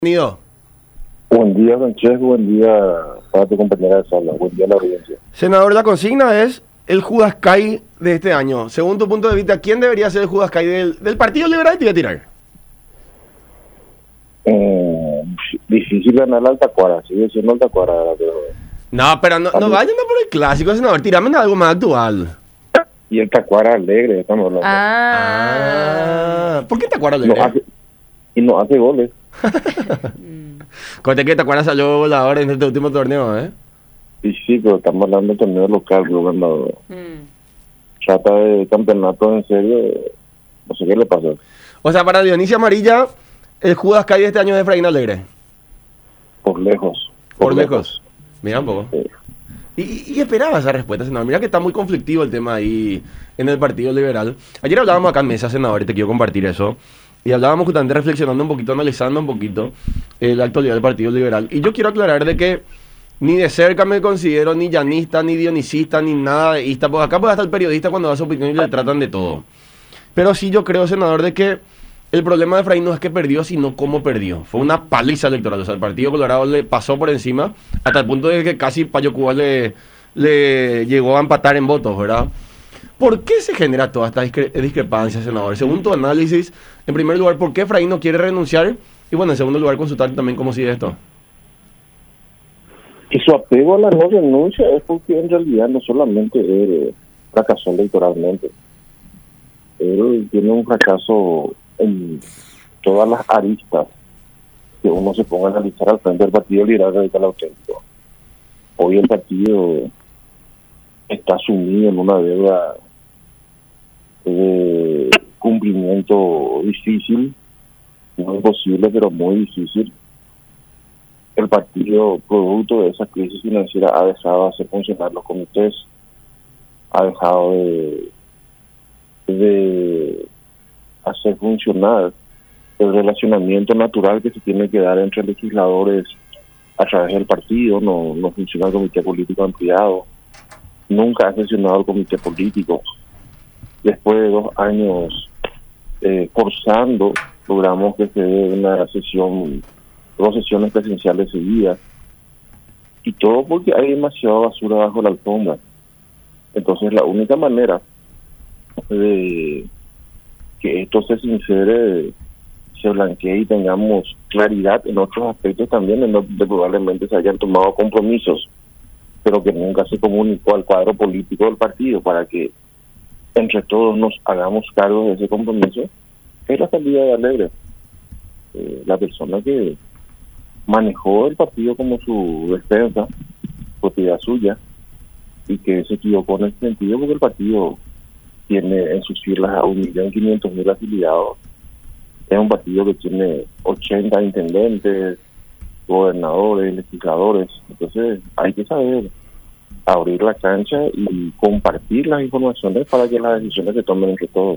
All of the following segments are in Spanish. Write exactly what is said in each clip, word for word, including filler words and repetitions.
Bienvenido. Buen día, Francesco. Buen día para tu compañera de sala. Buen día a la audiencia. Senador, la consigna es el Judas Kai de este año. Según tu punto de vista, ¿quién debería ser el Judas Kai del, del Partido Liberal? Te voy a tirar. Eh, difícil ganar la Altacuara. Sigue siendo Altacuara. Pero... No, pero no, no vayan por el clásico, senador. Tirame algo más actual. Y el Tacuara alegre, estamos hablando. Ah. ah ¿Por qué Tacuara alegre? No hace, y no hace goles. Conté que Tacuara salió volador en este último torneo, ¿eh? Sí, sí, pero estamos hablando de torneo local, pero cuando mm. trata de campeonato en serio, no sé qué le pasó. O sea, para Dionisio Amarilla, el Judas Kai de este año es Efraín Alegre. Por lejos. Por, por lejos. lejos. Mira un poco. Sí. Y, y esperaba esa respuesta, senador. Mira que está muy conflictivo el tema ahí en el Partido Liberal. Ayer hablábamos acá en mesa, senador, y te quiero compartir eso. Y hablábamos justamente reflexionando un poquito, analizando un poquito eh, la actualidad del Partido Liberal. Y yo quiero aclarar de que ni de cerca me considero ni llanista, ni dionisista, ni nada de ista. Porque acá puede estar el periodista cuando da su opinión y le tratan de todo. Pero sí yo creo, senador, de que el problema de Efraín no es que perdió, sino cómo perdió. Fue una paliza electoral. O sea, el Partido Colorado le pasó por encima hasta el punto de que casi Payo Cuba le, le llegó a empatar en votos, ¿verdad? ¿Por qué se genera toda esta discre- discrepancia, senador? Según tu análisis, en primer lugar, ¿por qué Efraín no quiere renunciar? Y bueno, en segundo lugar, consultar también cómo sigue esto. Y su apego a la no renuncia es porque en realidad no solamente él fracasó electoralmente. Él tiene un fracaso en todas las aristas que uno se ponga a analizar al frente del Partido Liberal Radical Auténtico. Hoy el partido está sumido en una deuda de cumplimiento difícil, no imposible, pero muy difícil. El partido, producto de esa crisis financiera, ha dejado de hacer funcionar los comités, ha dejado de, de hacer funcionar el relacionamiento natural que se tiene que dar entre legisladores a través del partido. No, no funciona el comité político ampliado, nunca ha sesionado el comité político. Después de dos años eh, forzando, logramos que se dé una sesión, dos sesiones presenciales seguidas, y todo porque hay demasiada basura bajo la alfombra. Entonces la única manera de que esto se sincere, se blanquee y tengamos claridad en otros aspectos también, en donde probablemente se hayan tomado compromisos, pero que nunca se comunicó al cuadro político del partido para que entre todos nos hagamos cargo de ese compromiso, es la salida de Alegre. Eh, la persona que manejó el partido como su defensa, propiedad suya, y que se equivocó en ese sentido porque el partido tiene en sus filas a un millón quinientos mil afiliados. Es un partido que tiene ochenta intendentes, gobernadores, legisladores. Entonces hay que saber abrir la cancha y compartir las informaciones para que las decisiones se tomen entre todos.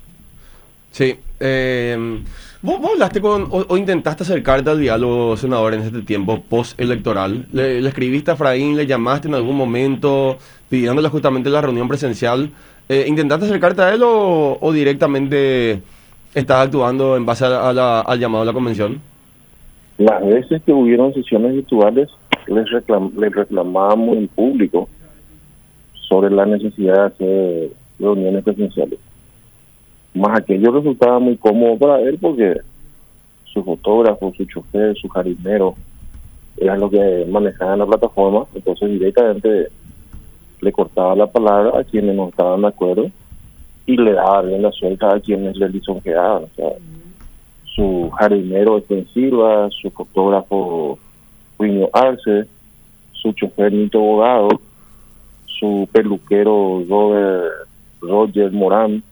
Sí. Eh, ¿vos, vos hablaste con o, o intentaste acercarte al diálogo, senador, en este tiempo post-electoral? ¿Le, ¿Le escribiste a Efraín? ¿Le llamaste en algún momento pidiéndole justamente la reunión presencial? Eh, ¿Intentaste acercarte a él o, o directamente estás actuando en base a, a la, al llamado a la convención? Las veces que hubieron sesiones virtuales, les, reclam, les reclamábamos en público sobre la necesidad de hacer reuniones presenciales. Más aquello resultaba muy cómodo para él porque su fotógrafo, su chofer, su jardinero eran los que manejaban la plataforma. Entonces directamente le cortaba la palabra a quienes no estaban de acuerdo y le daba rienda suelta a quienes le lisonjeaban. O sea, su jardinero Sten Silva, su fotógrafo Winio Arce, su chofer Nito Bogado, su peluquero Robert, Roger Morán,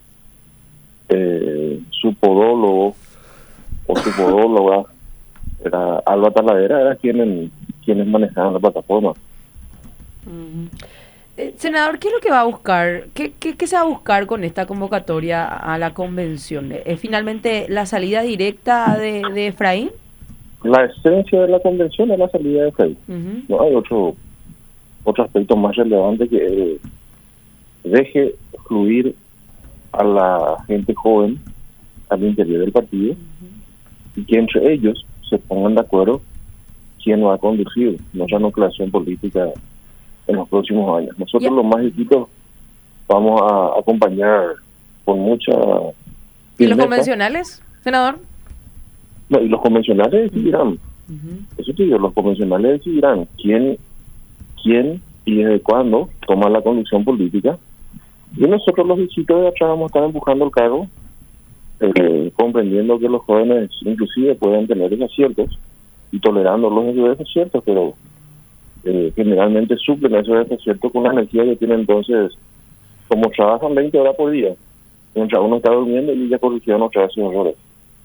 eh, su podólogo o su podóloga era Alba Talavera, era quienes, quienes manejaban la plataforma. Uh-huh. eh, senador, ¿qué es lo que va a buscar? ¿Qué, qué, qué se va a buscar con esta convocatoria a la convención? ¿Es finalmente la salida directa de, de Efraín? La esencia de la convención es la salida de Efraín. Uh-huh. No hay otro otro aspecto más relevante que eh, deje fluir a la gente joven al interior del partido, uh-huh, y que entre ellos se pongan de acuerdo quién va a conducir nuestra nucleación política en los próximos años. Nosotros Yeah. los más chiquitos vamos a acompañar con mucha ¿Y los firmeza. convencionales, senador? No, y los convencionales decidirán, Ujú. eso te digo, los convencionales decidirán quién, quién y desde cuándo toma la conducción política. Y nosotros los visitos de atrás vamos a estar empujando el cargo, eh, comprendiendo que los jóvenes inclusive pueden tener desaciertos y tolerando los desaciertos, pero eh, generalmente suplen esos desaciertos con la energía que tienen. Entonces, como trabajan veinte horas por día, mientras uno está durmiendo y ya corrigieron otra vez sus errores.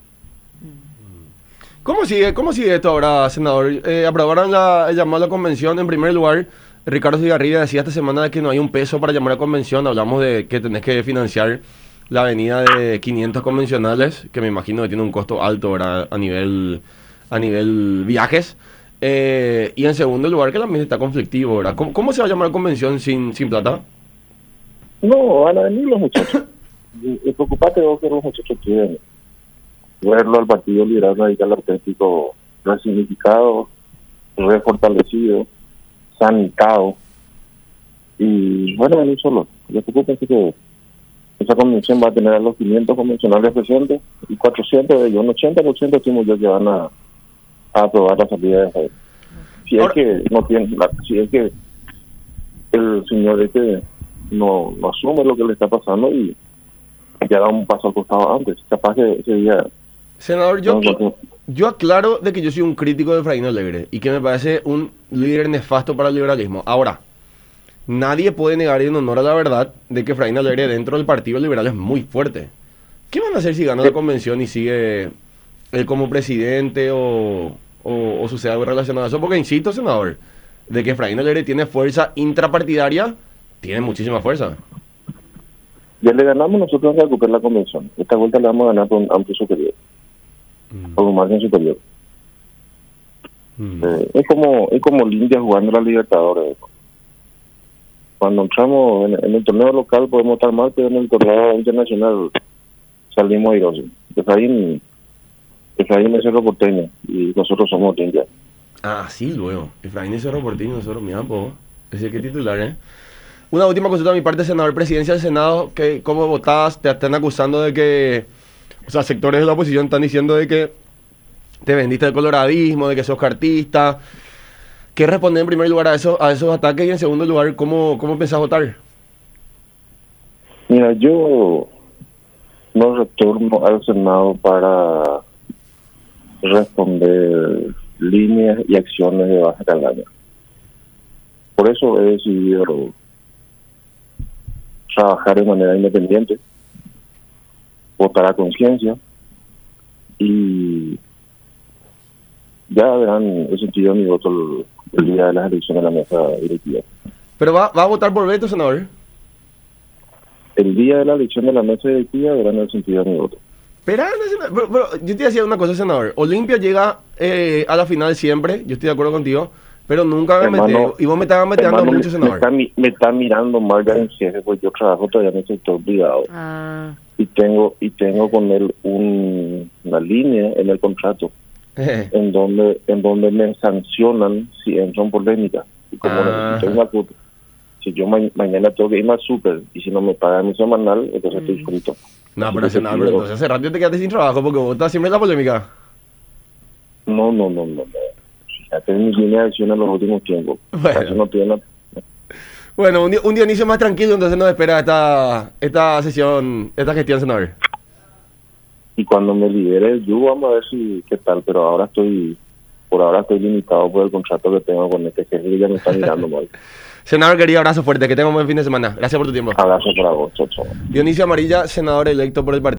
¿Cómo sigue, cómo sigue esto ahora, senador? Eh, aprobaron la, el llamado a la convención. En primer lugar, Ricardo Cigarrilla decía esta semana que no hay un peso para llamar a convención. Hablamos de que tenés que financiar la avenida de quinientos convencionales, que me imagino que tiene un costo alto, ¿verdad? a nivel a nivel viajes. Eh, y en segundo lugar, que el ambiente está conflictivo, ¿verdad? ¿Cómo, cómo se va a llamar a convención sin, sin plata? No, van a venir los muchachos. Y, y preocupate vos que los muchachos quieren verlo al Partido Liberal Radical Auténtico resignificado, refortalecido, sanitado. Y bueno, venir solo. No te preocupes que esa convención va a tener a los quinientos convencionales presentes y cuatrocientos de ellos, un ochenta por ciento estimo yo que van a, a aprobar la salida de Javier. Si Ahora- es que no tiene, la- si es que el señor este no, no asume lo que le está pasando y ya da un paso al costado antes, capaz que ese día Senador, yo, no, no, yo aclaro de que yo soy un crítico de Efraín Alegre y que me parece un líder nefasto para el liberalismo. Ahora, nadie puede negar en honor a la verdad de que Efraín Alegre dentro del Partido Liberal es muy fuerte. ¿Qué van a hacer si gana la convención y sigue él como presidente o, o, o sucede algo relacionado a eso? Porque insisto, senador, de que Efraín Alegre tiene fuerza intrapartidaria, tiene muchísima fuerza. ya le ganamos nosotros a recuperar la convención. Esta vuelta le vamos a ganar por un amplio superior, por un margen superior. Mm. Eh, es como es como Olimpia jugando a la Libertadores. Cuando entramos en, en el torneo local podemos estar mal, pero en el torneo internacional salimos airosos. Efraín, Efraín es Cerro Porteño y nosotros somos Olimpia. Ah, sí, luego. Efraín y Cerro Porteño, nosotros, mira, po. Ese que titular, ¿eh? Una última consulta de mi parte, senador, presidencia del Senado, que ¿cómo votás? Te están acusando de que, o sea, sectores de la oposición están diciendo de que te vendiste del coloradismo, de que sos cartista. ¿Qué responder en primer lugar a eso, a esos ataques? Y en segundo lugar, ¿cómo, cómo pensás votar? Mira, yo no retorno al Senado para responder líneas y acciones de Baja Calaña. Por eso he decidido trabajar de manera independiente, votar a conciencia y ya verán el sentido de mi voto el, el día de las elecciones de la mesa directiva. ¿Pero va, va a votar por veto, senador? El día de la elección de la mesa directiva verán el sentido de mi voto. Pero, pero, pero yo te decía una cosa, senador. Olimpia llega eh, a la final siempre, yo estoy de acuerdo contigo, pero nunca me Hermano, metí. Y vos me estabas metiendo hermano, mucho, me, senador. me está, mi- me está mirando Marga en jefe, pues yo trabajo todavía en el sector privado Ah, y tengo y tengo con él un, una línea en el contrato en donde en donde me sancionan si entro en polémica. Y como Ajá. necesito una cuota, si yo ma- mañana tengo que irme al súper y si no me pagan mi semanal, entonces estoy frito. No, Así pero que senador, te pero pido- entonces hace rato te quedaste sin trabajo porque vos estás siempre en la polémica. No, no, no, no. no. Fíjate en mi línea de acción en los últimos tiempos. Bueno. Casi no tiene Bueno, un, di- un Dionisio más tranquilo, entonces nos espera esta, esta sesión, esta gestión, senador. y cuando me libere el yugo vamos a ver si qué tal, pero ahora estoy por ahora estoy limitado por el contrato que tengo con este jefe que ya me está mirando mal. Senador querido, abrazo fuerte, que tenga un buen fin de semana. Gracias por tu tiempo. Abrazo para vos, chao, chao. Dionisio Amarilla, senador electo por el partido.